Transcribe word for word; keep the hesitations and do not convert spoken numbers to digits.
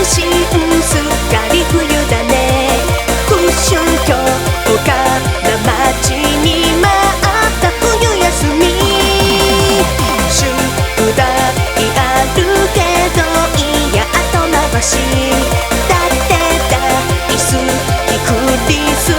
しんすっかり冬だね。クッション今日から街に待った冬休み。宿題あるけどいや後回し。だって大好きクリス